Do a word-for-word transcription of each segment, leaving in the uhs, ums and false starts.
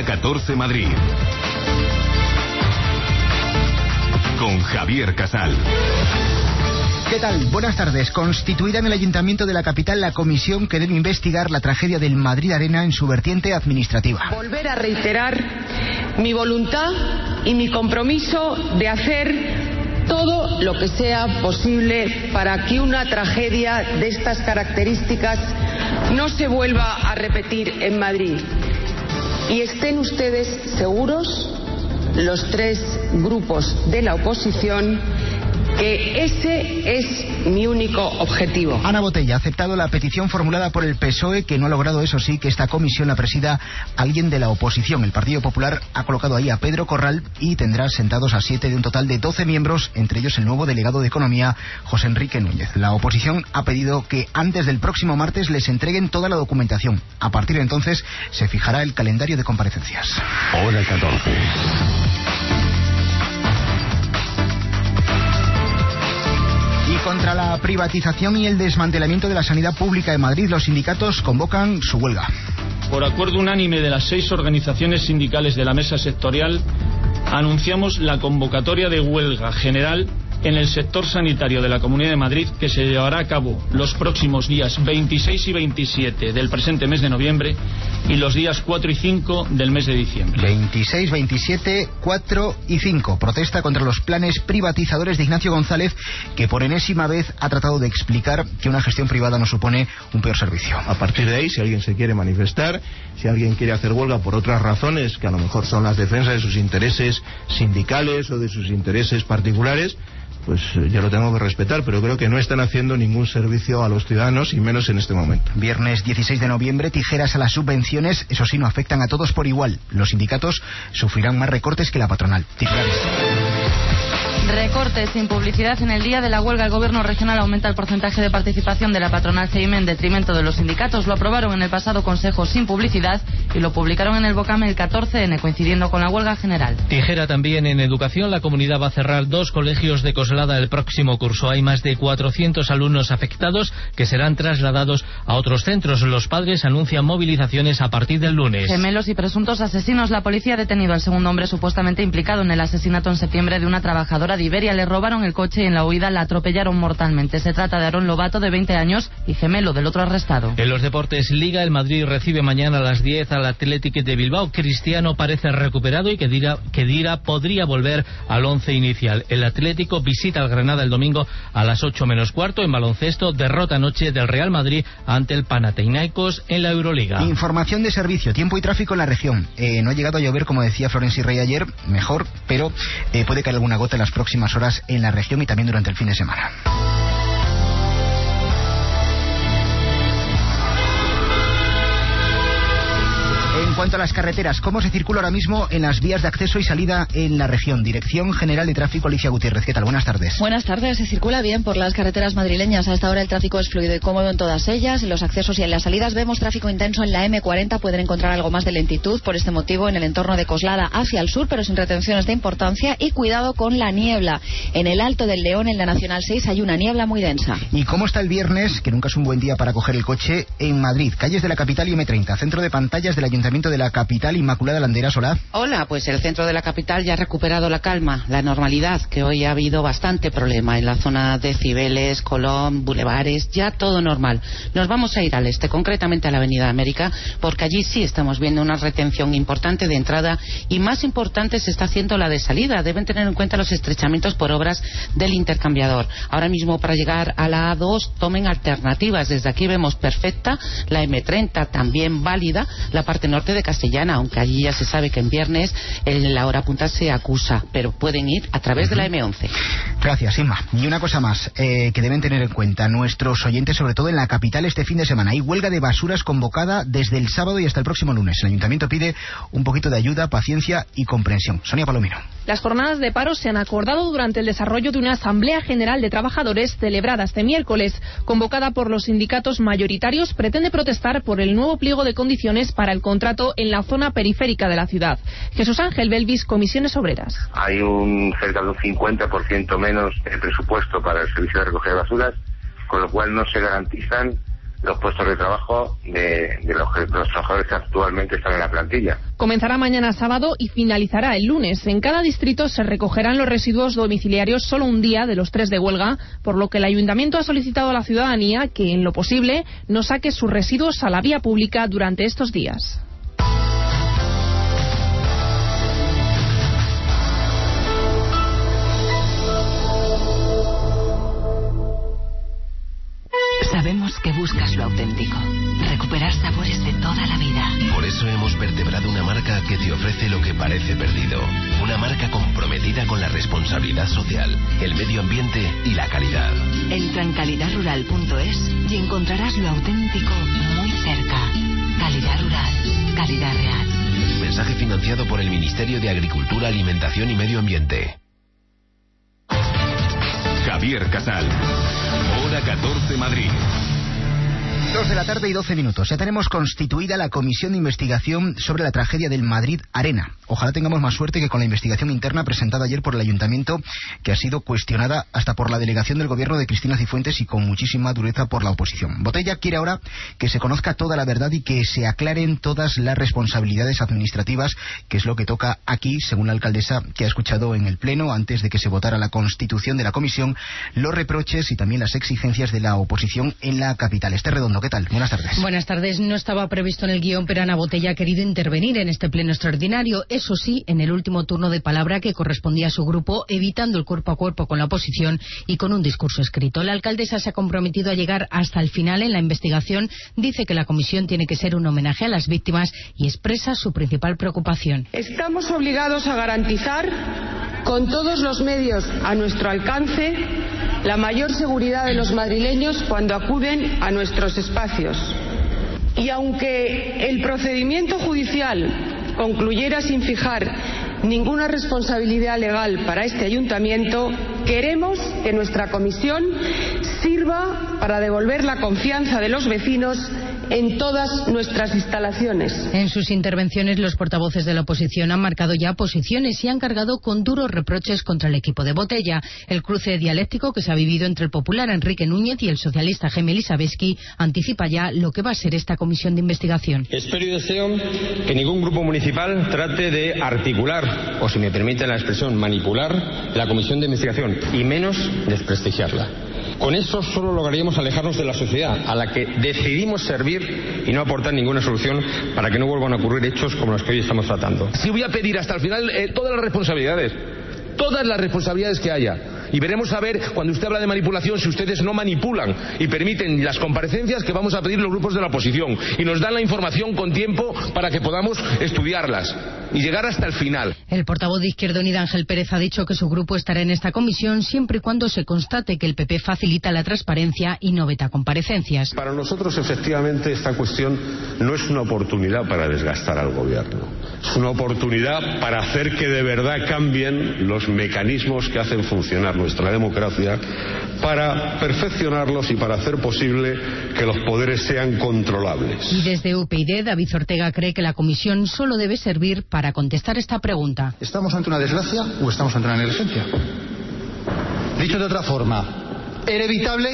Hora catorce Madrid. Con Javier Casal. ¿Qué tal? Buenas tardes. Constituida en el Ayuntamiento de la capital la comisión que debe investigar la tragedia del Madrid Arena en su vertiente administrativa. Volver a reiterar mi voluntad y mi compromiso de hacer todo lo que sea posible para que una tragedia de estas características no se vuelva a repetir en Madrid. Y estén ustedes seguros, los tres grupos de la oposición, que ese es mi único objetivo. Ana Botella ha aceptado la petición formulada por el P S O E, que no ha logrado, eso sí, que esta comisión la presida alguien de la oposición. El Partido Popular ha colocado ahí a Pedro Corral y tendrá sentados a siete de un total de doce miembros, entre ellos el nuevo delegado de Economía, José Enrique Núñez. La oposición ha pedido que antes del próximo martes les entreguen toda la documentación. A partir de entonces se fijará el calendario de comparecencias. Hora catorce. Y contra la privatización y el desmantelamiento de la sanidad pública de Madrid, los sindicatos convocan su huelga. Por acuerdo unánime de las seis organizaciones sindicales de la mesa sectorial, anunciamos la convocatoria de huelga general en el sector sanitario de la Comunidad de Madrid, que se llevará a cabo los próximos días veintiséis y veintisiete del presente mes de noviembre y los días cuatro y cinco del mes de diciembre. veintiséis, veintisiete, cuatro y cinco. Protesta contra los planes privatizadores de Ignacio González, que por enésima vez ha tratado de explicar que una gestión privada no supone un peor servicio. A partir de ahí, si alguien se quiere manifestar, si alguien quiere hacer huelga por otras razones, que a lo mejor son las defensas de sus intereses sindicales o de sus intereses particulares, pues yo lo tengo que respetar, pero creo que no están haciendo ningún servicio a los ciudadanos, y menos en este momento. Viernes dieciséis de noviembre, tijeras a las subvenciones, eso sí, no afectan a todos por igual. Los sindicatos sufrirán más recortes que la patronal. Titulares. Recortes sin publicidad en el día de la huelga. El gobierno regional aumenta el porcentaje de participación de la patronal C I M en detrimento de los sindicatos. Lo aprobaron en el pasado consejo sin publicidad y lo publicaron en el Bocame el catorce de enero, coincidiendo con la huelga general. Tijera también en educación. La comunidad va a cerrar dos colegios de Coslada el próximo curso. Hay más de cuatrocientos alumnos afectados que serán trasladados a otros centros. Los padres anuncian movilizaciones a partir del lunes. Gemelos y presuntos asesinos. La policía ha detenido al segundo hombre supuestamente implicado en el asesinato en septiembre de una trabajadora de Iberia. Le robaron el coche y en la huida la atropellaron mortalmente. Se trata de Aarón Lobato, de veinte años, y gemelo del otro arrestado. En los deportes, Liga, el Madrid recibe mañana a las diez al Athletic de Bilbao. Cristiano parece recuperado y Kedira, Kedira podría volver al once inicial. El Atlético visita al Granada el domingo a las ocho menos cuarto. En baloncesto, derrota anoche del Real Madrid ante el Panathinaikos en la Euroliga. Información de servicio, tiempo y tráfico en la región. Eh, no ha llegado a llover, como decía Florencio Rey ayer, mejor, pero eh, puede caer alguna gota en las próximas horas en la región y también durante el fin de semana. En cuanto a las carreteras, ¿cómo se circula ahora mismo en las vías de acceso y salida en la región? Dirección General de Tráfico, Alicia Gutiérrez. ¿Qué tal? Buenas tardes. Buenas tardes. Se circula bien por las carreteras madrileñas. Hasta ahora el tráfico es fluido y cómodo en todas ellas. En los accesos y en las salidas vemos tráfico intenso en la eme cuarenta. Pueden encontrar algo más de lentitud por este motivo en el entorno de Coslada hacia el sur, pero sin retenciones de importancia. Y cuidado con la niebla. En el Alto del León, en la Nacional seis, hay una niebla muy densa. ¿Y cómo está el viernes, que nunca es un buen día para coger el coche, en Madrid? Calles de la capital y eme treinta, centro de pantallas del Ayuntamiento de la capital. Inmaculada Landeras, hola. Hola, pues el centro de la capital ya ha recuperado la calma, la normalidad, que hoy ha habido bastante problema en la zona de Cibeles, Colón, Bulevares, ya todo normal. Nos vamos a ir al este, concretamente a la Avenida América, porque allí sí estamos viendo una retención importante de entrada y más importante se está haciendo la de salida. Deben tener en cuenta los estrechamientos por obras del intercambiador. Ahora mismo para llegar a la A dos tomen alternativas. Desde aquí vemos perfecta la eme treinta, también válida la parte norte de Castellana, aunque allí ya se sabe que en viernes en la hora punta se acusa, pero pueden ir a través uh-huh. de la eme once. Gracias, Inma. Y una cosa más eh, que deben tener en cuenta nuestros oyentes, sobre todo en la capital este fin de semana. Hay huelga de basuras convocada desde el sábado y hasta el próximo lunes. El Ayuntamiento pide un poquito de ayuda, paciencia y comprensión. Sonia Palomino. Las jornadas de paro se han acordado durante el desarrollo de una Asamblea General de Trabajadores celebrada este miércoles. Convocada por los sindicatos mayoritarios, pretende protestar por el nuevo pliego de condiciones para el contrato en la zona periférica de la ciudad. Jesús Ángel Belvis, Comisiones Obreras. Hay un cerca de un cincuenta por ciento menos de presupuesto para el servicio de recogida de basuras, con lo cual no se garantizan los puestos de trabajo de, de los, de los trabajadores que actualmente están en la plantilla. Comenzará mañana sábado y finalizará el lunes. En cada distrito se recogerán los residuos domiciliarios solo un día de los tres de huelga, por lo que el Ayuntamiento ha solicitado a la ciudadanía que, en lo posible, no saque sus residuos a la vía pública durante estos días. Sabemos que buscas lo auténtico, recuperar sabores de toda la vida. Por eso hemos vertebrado una marca que te ofrece lo que parece perdido. Una marca comprometida con la responsabilidad social, el medio ambiente y la calidad. Entra en calidad rural punto es y encontrarás lo auténtico muy cerca. Calidad Rural, calidad real. Mensaje financiado por el Ministerio de Agricultura, Alimentación y Medio Ambiente. Javier Casal. Hora catorce Madrid. Dos de la tarde y doce minutos. Ya tenemos constituida la comisión de investigación sobre la tragedia del Madrid Arena. Ojalá tengamos más suerte que con la investigación interna presentada ayer por el Ayuntamiento, que ha sido cuestionada hasta por la delegación del gobierno de Cristina Cifuentes y con muchísima dureza por la oposición. Botella quiere ahora que se conozca toda la verdad y que se aclaren todas las responsabilidades administrativas, que es lo que toca aquí, según la alcaldesa, que ha escuchado en el Pleno, antes de que se votara la constitución de la comisión, los reproches y también las exigencias de la oposición en la capital. Este Redondo, ¿qué tal? Buenas tardes. Buenas tardes. No estaba previsto en el guión, pero Ana Botella ha querido intervenir en este pleno extraordinario. Eso sí, en el último turno de palabra que correspondía a su grupo, evitando el cuerpo a cuerpo con la oposición y con un discurso escrito. La alcaldesa se ha comprometido a llegar hasta el final en la investigación. Dice que la comisión tiene que ser un homenaje a las víctimas y expresa su principal preocupación. Estamos obligados a garantizar, con todos los medios a nuestro alcance, la mayor seguridad de los madrileños cuando acuden a nuestros espacios. Y aunque el procedimiento judicial concluyera sin fijar ninguna responsabilidad legal para este ayuntamiento, queremos que nuestra comisión sirva para devolver la confianza de los vecinos en todas nuestras instalaciones. En sus intervenciones, los portavoces de la oposición han marcado ya posiciones y han cargado con duros reproches contra el equipo de Botella. El cruce dialéctico que se ha vivido entre el popular Enrique Núñez y el socialista Jaime Elisabetsky anticipa ya lo que va a ser esta comisión de investigación. Espero y deseo que ningún grupo municipal trate de articular, o si me permite la expresión, manipular la comisión de investigación, y menos desprestigiarla. Con eso solo lograríamos alejarnos de la sociedad, a la que decidimos servir, y no aportar ninguna solución para que no vuelvan a ocurrir hechos como los que hoy estamos tratando. Sí, voy a pedir hasta el final eh, todas las responsabilidades, todas las responsabilidades que haya. Y veremos a ver, cuando usted habla de manipulación, si ustedes no manipulan y permiten las comparecencias que vamos a pedir los grupos de la oposición y nos dan la información con tiempo para que podamos estudiarlas y llegar hasta el final. El portavoz de Izquierda Unida, Ángel Pérez, ha dicho que su grupo estará en esta comisión siempre y cuando se constate que el P P facilita la transparencia y no veta comparecencias. Para nosotros, efectivamente, esta cuestión no es una oportunidad para desgastar al gobierno. Es una oportunidad para hacer que de verdad cambien los mecanismos que hacen funcionar nuestra democracia, para perfeccionarlos y para hacer posible que los poderes sean controlables. Y desde U P yD, David Ortega cree que la comisión solo debe servir para contestar esta pregunta. ¿Estamos ante una desgracia o estamos ante una negligencia? Dicho de otra forma, ¿era evitable?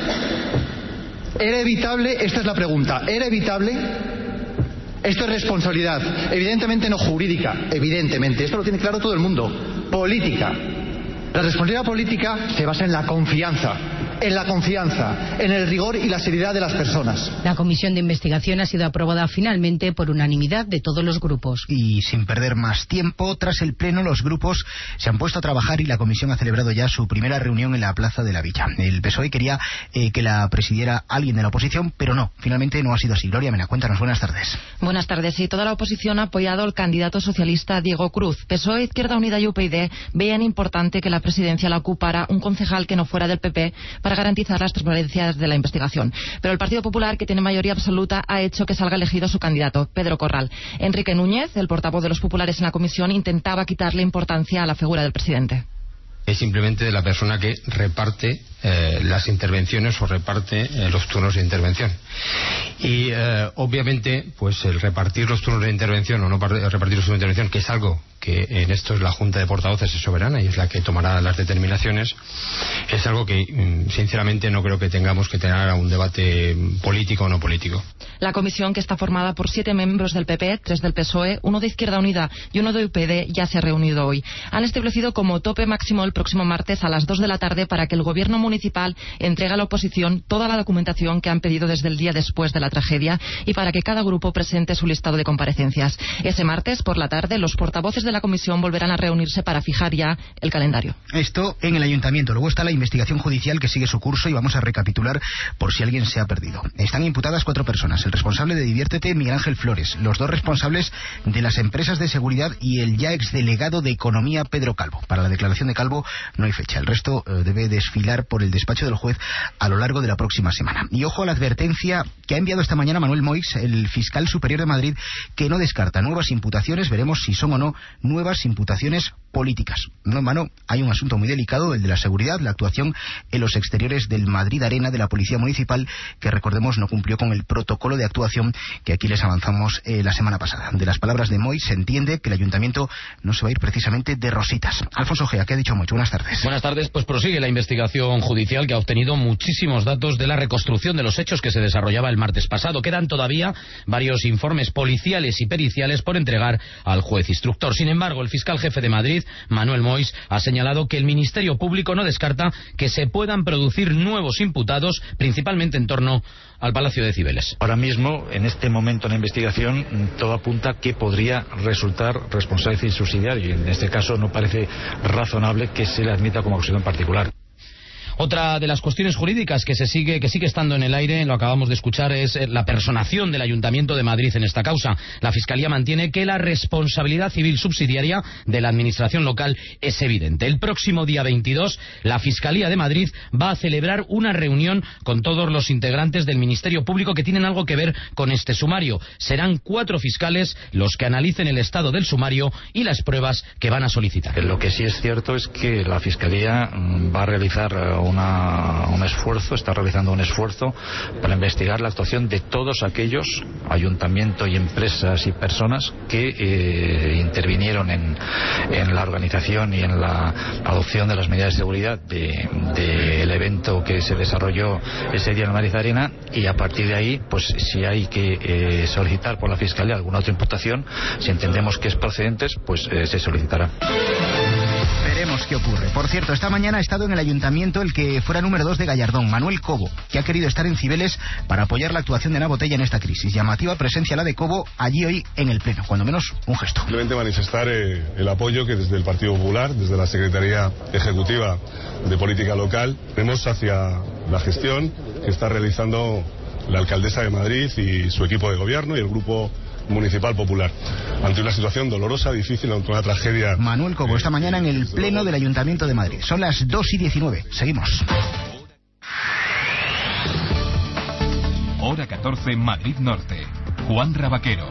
¿Era evitable? Esta es la pregunta. ¿Era evitable? Esto es responsabilidad, evidentemente no jurídica, evidentemente, esto lo tiene claro todo el mundo, política. La responsabilidad política se basa en la confianza, en la confianza, en el rigor y la seriedad de las personas. La comisión de investigación ha sido aprobada finalmente por unanimidad de todos los grupos. Y sin perder más tiempo, tras el pleno, los grupos se han puesto a trabajar y la comisión ha celebrado ya su primera reunión en la Plaza de la Villa. El P S O E quería eh, que la presidiera alguien de la oposición, pero no, finalmente no ha sido así. Gloria Mena, cuéntanos, buenas tardes. Buenas tardes. Sí, toda la oposición ha apoyado al candidato socialista Diego Cruz. P S O E, Izquierda Unida y U P yD veían importante que la presidencia la ocupara un concejal que no fuera del P P para garantizar las transparencias de la investigación. Pero el Partido Popular, que tiene mayoría absoluta, ha hecho que salga elegido su candidato, Pedro Corral. Enrique Núñez, el portavoz de los populares en la comisión, intentaba quitarle importancia a la figura del presidente. es simplemente de la persona que reparte eh, las intervenciones o reparte eh, los turnos de intervención. Y eh, obviamente, pues el repartir los turnos de intervención o no repartir los turnos de intervención, que es algo que en esto es la Junta de Portavoces es soberana y es la que tomará las determinaciones, es algo que sinceramente no creo que tengamos que tener un debate político o no político. La comisión, que está formada por siete miembros del P P, tres del P S O E, uno de Izquierda Unida y uno de U P D, ya se ha reunido hoy. Han establecido como tope máximo el próximo martes a las dos de la tarde para que el gobierno municipal entregue a la oposición toda la documentación que han pedido desde el día después de la tragedia y para que cada grupo presente su listado de comparecencias. Ese martes, por la tarde, los portavoces de la comisión volverán a reunirse para fijar ya el calendario. Esto en el ayuntamiento. Luego está la investigación judicial que sigue su curso y vamos a recapitular por si alguien se ha perdido. Están imputadas cuatro personas: el responsable de Diviértete, Miguel Ángel Flores, los dos responsables de las empresas de seguridad y el ya exdelegado de Economía, Pedro Calvo. Para la declaración de Calvo no hay fecha. El resto eh, debe desfilar por el despacho del juez a lo largo de la próxima semana. Y ojo a la advertencia que ha enviado esta mañana Manuel Moix, el fiscal superior de Madrid, que no descarta nuevas imputaciones. Veremos si son o no nuevas imputaciones políticas. No en vano, hay un asunto muy delicado, el de la seguridad, la actuación en los exteriores del Madrid Arena de la Policía Municipal, que recordemos no cumplió con el protocolo de actuación que aquí les avanzamos eh, la semana pasada. De las palabras de Moix se entiende que el ayuntamiento no se va a ir precisamente de rositas. Alfonso Gea, ¿qué ha dicho Moix? Buenas tardes. Buenas tardes. Pues prosigue la investigación judicial, que ha obtenido muchísimos datos de la reconstrucción de los hechos que se desarrollaba el martes pasado. Quedan todavía varios informes policiales y periciales por entregar al juez instructor. Sin embargo, el fiscal jefe de Madrid, Manuel Moix, ha señalado que el Ministerio Público no descarta que se puedan producir nuevos imputados, principalmente en torno al Palacio de Cibeles. Ahora mismo, en este momento en la investigación, todo apunta que podría resultar responsable y subsidiario, y en este caso no parece razonable que se le admita como acusación particular. Otra de las cuestiones jurídicas que se sigue que sigue estando en el aire, lo acabamos de escuchar, es la personación del Ayuntamiento de Madrid en esta causa. La Fiscalía mantiene que la responsabilidad civil subsidiaria de la Administración local es evidente. El próximo día veintidós, la Fiscalía de Madrid va a celebrar una reunión con todos los integrantes del Ministerio Público que tienen algo que ver con este sumario. Serán cuatro fiscales los que analicen el estado del sumario y las pruebas que van a solicitar. Lo que sí es cierto es que la Fiscalía va a realizar Una, un esfuerzo, está realizando un esfuerzo para investigar la actuación de todos aquellos ayuntamientos y empresas y personas que eh, intervinieron en, en la organización y en la adopción de las medidas de seguridad del de, de evento que se desarrolló ese día en Madrid Arena, y a partir de ahí, pues si hay que eh, solicitar por la Fiscalía alguna otra imputación, si entendemos que es procedente, pues eh, se solicitará. Veremos qué ocurre. Por cierto, esta mañana ha estado en el ayuntamiento el que fuera número dos de Gallardón, Manuel Cobo, que ha querido estar en Cibeles para apoyar la actuación de Ana Botella en esta crisis. Llamativa presencia la de Cobo allí hoy en el Pleno, cuando menos un gesto. Simplemente manifestar eh, el apoyo que desde el Partido Popular, desde la Secretaría Ejecutiva de Política Local, tenemos hacia la gestión que está realizando la alcaldesa de Madrid y su equipo de gobierno y el grupo Municipal Popular, ante una situación dolorosa, difícil, ante una tragedia. Manuel Cobo, esta mañana en el Pleno del Ayuntamiento de Madrid. Son las dos y diecinueve. Seguimos. Hora catorce, Madrid Norte. Juan Rabaquero.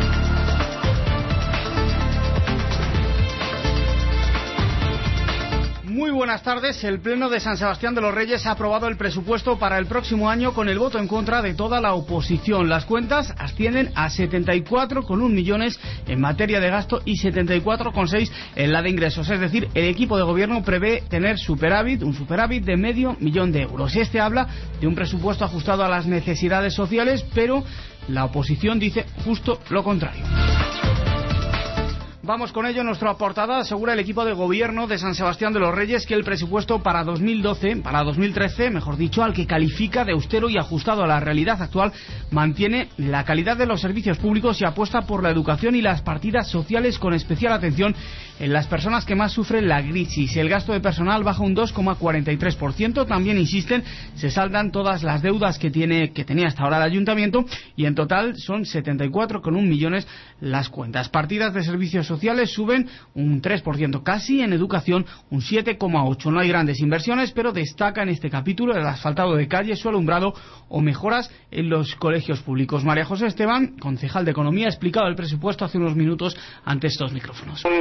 Muy buenas tardes. El Pleno de San Sebastián de los Reyes ha aprobado el presupuesto para el próximo año con el voto en contra de toda la oposición. Las cuentas ascienden a setenta y cuatro coma uno millones en materia de gasto y setenta y cuatro coma seis en la de ingresos. Es decir, el equipo de gobierno prevé tener superávit, un superávit de medio millón de euros. Este habla de un presupuesto ajustado a las necesidades sociales, pero la oposición dice justo lo contrario. Vamos con ello. Nuestra portada asegura el equipo de gobierno de San Sebastián de los Reyes que el presupuesto para dos mil doce, para dos mil trece, mejor dicho, al que califica de austero y ajustado a la realidad actual, mantiene la calidad de los servicios públicos y apuesta por la educación y las partidas sociales, con especial atención en las personas que más sufren la crisis. El gasto de personal baja un dos coma cuarenta y tres por ciento. También insisten, se saldan todas las deudas que tiene que tenía hasta ahora el ayuntamiento, y en total son setenta y cuatro coma uno millones las cuentas. Partidas de servicios sociales suben un tres por ciento casi, en educación un siete coma ocho por ciento. No hay grandes inversiones, pero destaca en este capítulo el asfaltado de calles, su alumbrado o mejoras en los colegios públicos. María José Esteban, concejal de Economía, ha explicado el presupuesto hace unos minutos ante estos micrófonos. Un presupuesto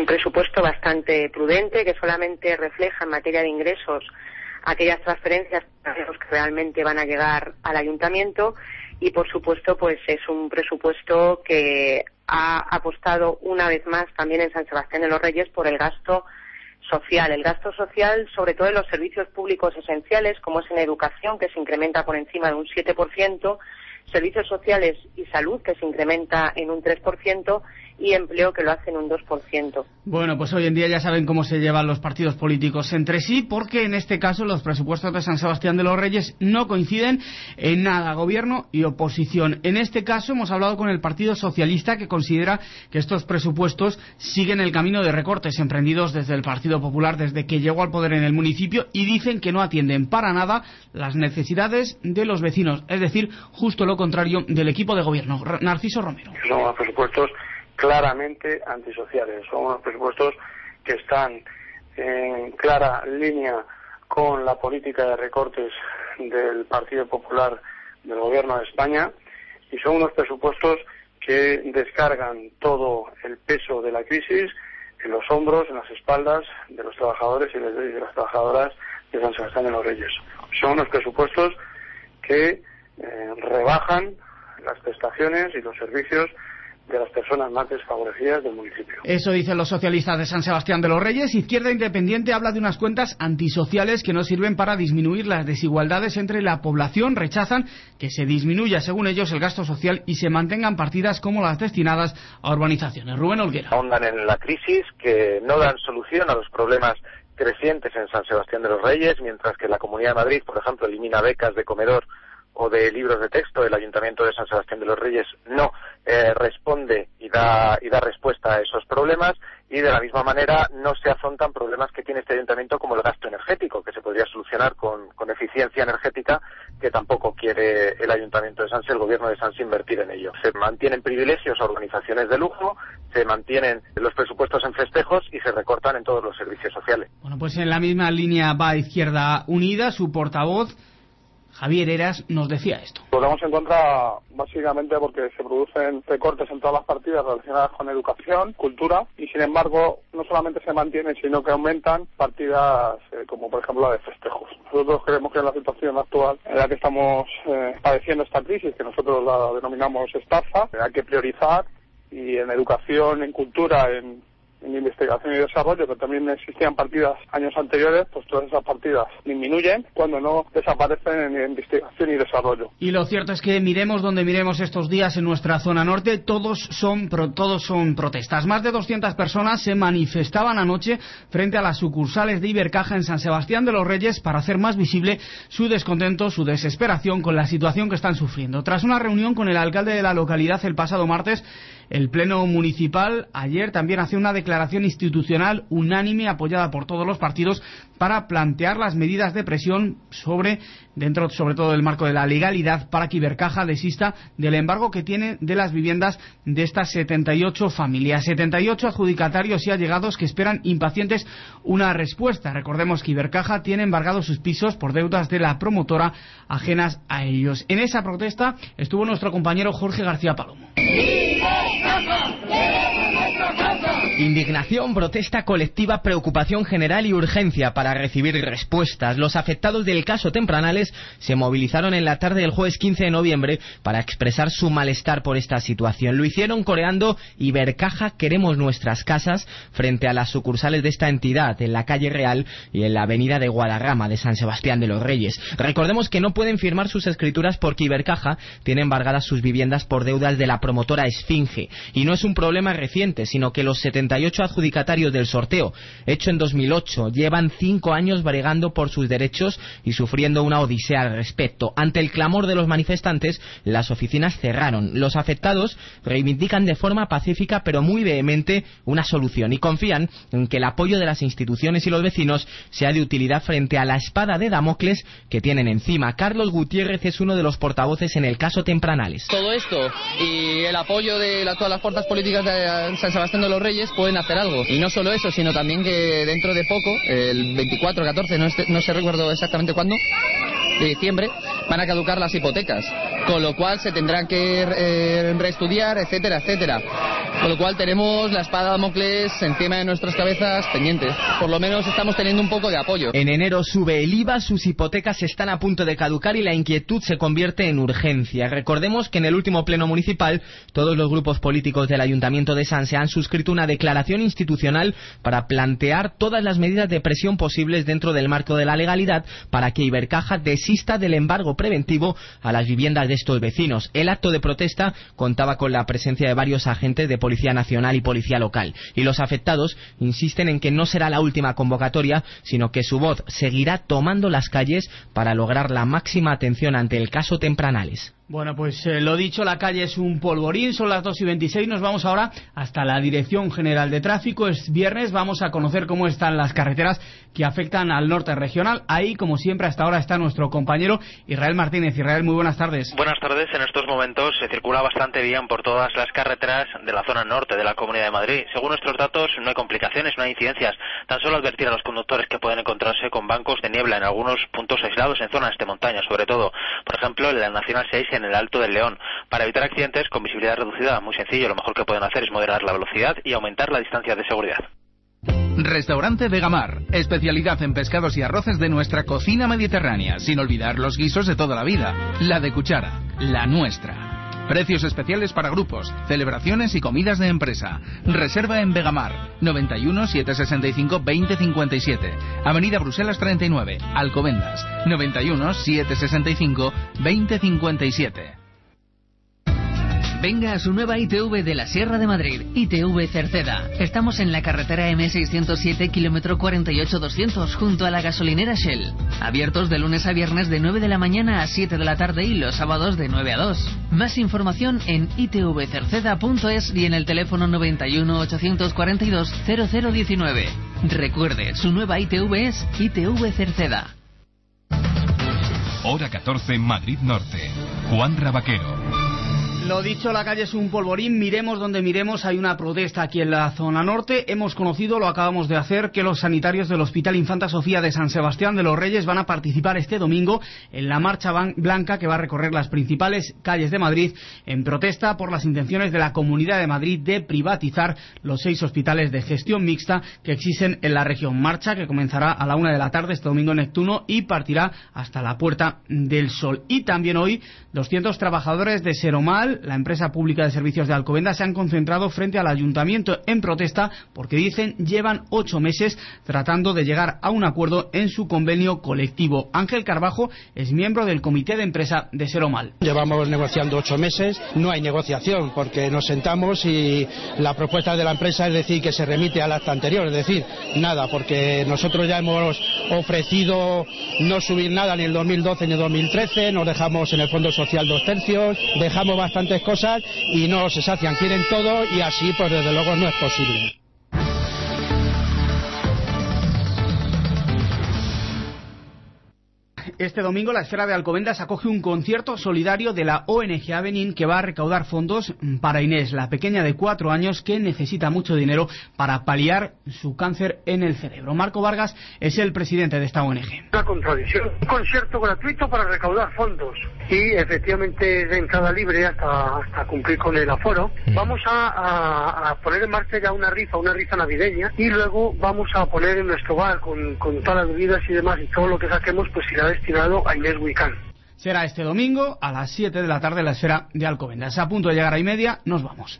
presupuesto bastante prudente, que solamente refleja en materia de ingresos aquellas transferencias que realmente van a llegar al ayuntamiento, y por supuesto pues es un presupuesto que ha apostado una vez más también en San Sebastián de los Reyes por el gasto social, el gasto social sobre todo en los servicios públicos esenciales, como es en educación, que se incrementa por encima de un siete por ciento, servicios sociales y salud, que se incrementa en un tres por ciento, y empleo, que lo hace en un dos por ciento. Bueno, pues hoy en día ya saben cómo se llevan los partidos políticos entre sí, porque en este caso los presupuestos de San Sebastián de los Reyes no coinciden en nada, gobierno y oposición. En este caso hemos hablado con el Partido Socialista, que considera que estos presupuestos siguen el camino de recortes emprendidos desde el Partido Popular desde que llegó al poder en el municipio, y dicen que no atienden para nada las necesidades de los vecinos, es decir, justo lo contrario del equipo de gobierno. Narciso Romero. Son unos presupuestos claramente antisociales, son unos presupuestos que están en clara línea con la política de recortes del Partido Popular del Gobierno de España, y son unos presupuestos que descargan todo el peso de la crisis en los hombros, en las espaldas de los trabajadores y de las trabajadoras de San Sebastián de los Reyes. Son unos presupuestos que eh, rebajan las prestaciones y los servicios de las personas más desfavorecidas del municipio. Eso dicen los socialistas de San Sebastián de los Reyes. Izquierda Independiente habla de unas cuentas antisociales que no sirven para disminuir las desigualdades entre la población. Rechazan que se disminuya, según ellos, el gasto social y se mantengan partidas como las destinadas a urbanizaciones. Rubén Olguera. Ahondan en la crisis, que no dan solución a los problemas crecientes en San Sebastián de los Reyes, mientras que la Comunidad de Madrid, por ejemplo, elimina becas de comedor o de libros de texto. El Ayuntamiento de San Sebastián de los Reyes no eh, responde y da, y da respuesta a esos problemas, y de la misma manera no se afrontan problemas que tiene este Ayuntamiento, como el gasto energético, que se podría solucionar con, con eficiencia energética, que tampoco quiere el Ayuntamiento de Sanse, el Gobierno de Sanse, invertir en ello. Se mantienen privilegios a organizaciones de lujo, se mantienen los presupuestos en festejos y se recortan en todos los servicios sociales. Bueno, pues en la misma línea va Izquierda Unida. Su portavoz, Javier Heras, nos decía esto. Votamos en contra básicamente porque se producen recortes en todas las partidas relacionadas con educación, cultura, y sin embargo no solamente se mantienen, sino que aumentan partidas eh, como por ejemplo la de festejos. Nosotros creemos que en la situación actual en la que estamos eh, padeciendo esta crisis, que nosotros la denominamos estafa, hay que priorizar, y en educación, en cultura, en en investigación y desarrollo, que también existían partidas años anteriores, pues todas esas partidas disminuyen cuando no desaparecen en investigación y desarrollo. Y lo cierto es que miremos donde miremos estos días en nuestra zona norte, todos son pro, todos son protestas. Más de doscientas personas se manifestaban anoche frente a las sucursales de Ibercaja en San Sebastián de los Reyes para hacer más visible su descontento, su desesperación con la situación que están sufriendo. Tras una reunión con el alcalde de la localidad el pasado martes, el Pleno Municipal ayer también hacía una declaración institucional unánime apoyada por todos los partidos para plantear las medidas de presión sobre dentro sobre todo del marco de la legalidad para que Ibercaja desista del embargo que tiene de las viviendas de estas setenta y ocho familias, setenta y ocho adjudicatarios y allegados que esperan impacientes una respuesta. Recordemos que Ibercaja tiene embargados sus pisos por deudas de la promotora ajenas a ellos. En esa protesta estuvo nuestro compañero Jorge García Palomo. Indignación, protesta colectiva, preocupación general y urgencia para recibir respuestas. Los afectados del caso Tempranales se movilizaron en la tarde del jueves quince de noviembre para expresar su malestar por esta situación. Lo hicieron coreando Ibercaja queremos nuestras casas frente a las sucursales de esta entidad en la calle Real y en la avenida de Guadarrama de San Sebastián de los Reyes. Recordemos que no pueden firmar sus escrituras porque Ibercaja tiene embargadas sus viviendas por deudas de la promotora Esfinge. Y no es un problema reciente, sino que los setenta y ocho adjudicatarios del sorteo hecho en dos mil ocho llevan cinco años bregando por sus derechos y sufriendo una odisea al respecto. Ante el clamor de los manifestantes, las oficinas cerraron. Los afectados reivindican de forma pacífica pero muy vehemente una solución y confían en que el apoyo de las instituciones y los vecinos sea de utilidad frente a la espada de Damocles que tienen encima. Carlos Gutiérrez es uno de los portavoces en el caso Tempranales. Todo esto y el apoyo de la, todas las fuerzas políticas de San Sebastián de los Reyes pueden hacer algo. Y no solo eso, sino también que dentro de poco, el veinticuatro, catorce, no, este, no sé recuerdo exactamente cuándo, de diciembre, van a caducar las hipotecas. con lo cual se tendrán que eh, reestudiar, etcétera, etcétera. Con lo cual tenemos la espada de Damocles encima de nuestras cabezas pendientes. Por lo menos estamos teniendo un poco de apoyo. En enero sube el I V A, sus hipotecas están a punto de caducar y la inquietud se convierte en urgencia. Recordemos que en el último pleno municipal todos los grupos políticos del Ayuntamiento de Sanse han suscrito una declaración institucional para plantear todas las medidas de presión posibles dentro del marco de la legalidad para que Ibercaja desista del embargo preventivo a las viviendas de estos vecinos. El acto de protesta contaba con la presencia de varios agentes de Policía Nacional y Policía Local, y los afectados insisten en que no será la última convocatoria, sino que su voz seguirá tomando las calles para lograr la máxima atención ante el caso Tempranales. Bueno, pues eh, lo dicho, la calle es un polvorín, son las dos y veintiséis, nos vamos ahora hasta la Dirección General de Tráfico. Es viernes, vamos a conocer cómo están las carreteras que afectan al norte regional. Ahí, como siempre, hasta ahora está nuestro compañero Israel Martínez. Israel, muy buenas tardes. Buenas tardes, en estos momentos se circula bastante bien por todas las carreteras de la zona norte de la Comunidad de Madrid. Según nuestros datos, no hay complicaciones, no hay incidencias. Tan solo advertir a los conductores que pueden encontrarse con bancos de niebla en algunos puntos aislados en zonas de montaña, sobre todo, por ejemplo, en la Nacional seis en el Alto del León. Para evitar accidentes con visibilidad reducida, muy sencillo, lo mejor que pueden hacer es moderar la velocidad y aumentar la distancia de seguridad. Restaurante Vegamar, especialidad en pescados y arroces de nuestra cocina mediterránea, sin olvidar los guisos de toda la vida, la de cuchara, la nuestra. Precios especiales para grupos, celebraciones y comidas de empresa. Reserva en Vegamar, noventa y uno, setecientos sesenta y cinco, veinte cincuenta y siete. Avenida Bruselas treinta y nueve, Alcobendas, noventa y uno, setecientos sesenta y cinco, veinte cincuenta y siete. Venga a su nueva I T V de la Sierra de Madrid, I T V Cerceda. Estamos en la carretera M seiscientos siete, kilómetro cuarenta y ocho doscientos, junto a la gasolinera Shell. Abiertos de lunes a viernes de nueve de la mañana a siete de la tarde y los sábados de nueve a dos. Más información en i t v cerceda punto es y en el teléfono noventa y uno, ochocientos cuarenta y dos, cero cero diecinueve. Recuerde, su nueva I T V es I T V Cerceda. Hora catorce, Madrid Norte. Juan Rabaquero. Lo dicho, la calle es un polvorín, miremos donde miremos, hay una protesta aquí en la zona norte. Hemos conocido, lo acabamos de hacer, que los sanitarios del Hospital Infanta Sofía de San Sebastián de los Reyes van a participar este domingo en la marcha blanca que va a recorrer las principales calles de Madrid en protesta por las intenciones de la Comunidad de Madrid de privatizar los seis hospitales de gestión mixta que existen en la región. Marcha que comenzará a la una de la tarde este domingo en Neptuno y partirá hasta la Puerta del Sol. Y también hoy doscientos trabajadores de Seromal, la empresa pública de servicios de Alcobendas, se han concentrado frente al ayuntamiento en protesta porque dicen llevan ocho meses tratando de llegar a un acuerdo en su convenio colectivo. Ángel Carbajo es miembro del comité de empresa de Seromal. Llevamos negociando ocho meses, no hay negociación porque nos sentamos y la propuesta de la empresa es decir que se remite al acta anterior, es decir, nada, porque nosotros ya hemos ofrecido no subir nada ni en el dos mil doce ni en el dos mil trece, nos dejamos en el Fondo Social dos tercios, dejamos bastante cosas y no se sacian, quieren todo y así pues desde luego no es posible. Este domingo la Esfera de Alcobendas acoge un concierto solidario de la O N G Avenin que va a recaudar fondos para Inés, la pequeña de cuatro años que necesita mucho dinero para paliar su cáncer en el cerebro. Marco Vargas es el presidente de esta O N G. Una contradicción. Un concierto gratuito para recaudar fondos y efectivamente de entrada libre hasta, hasta cumplir con el aforo. Vamos a, a, a poner en marcha ya una rifa, una rifa navideña y luego vamos a poner en nuestro bar con, con todas las bebidas y demás y todo lo que saquemos pues irá destinado a Inés Huicán. Será este domingo a las siete de la tarde en la Esfera de Alcobendas. A punto de llegar a y media, nos vamos.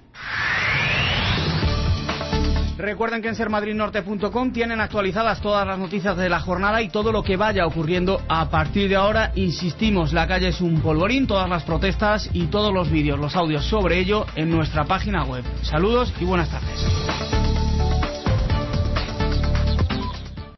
Recuerden que en ser madrid norte punto com tienen actualizadas todas las noticias de la jornada y todo lo que vaya ocurriendo a partir de ahora. Insistimos, la calle es un polvorín, todas las protestas y todos los vídeos, los audios sobre ello en nuestra página web. Saludos y buenas tardes.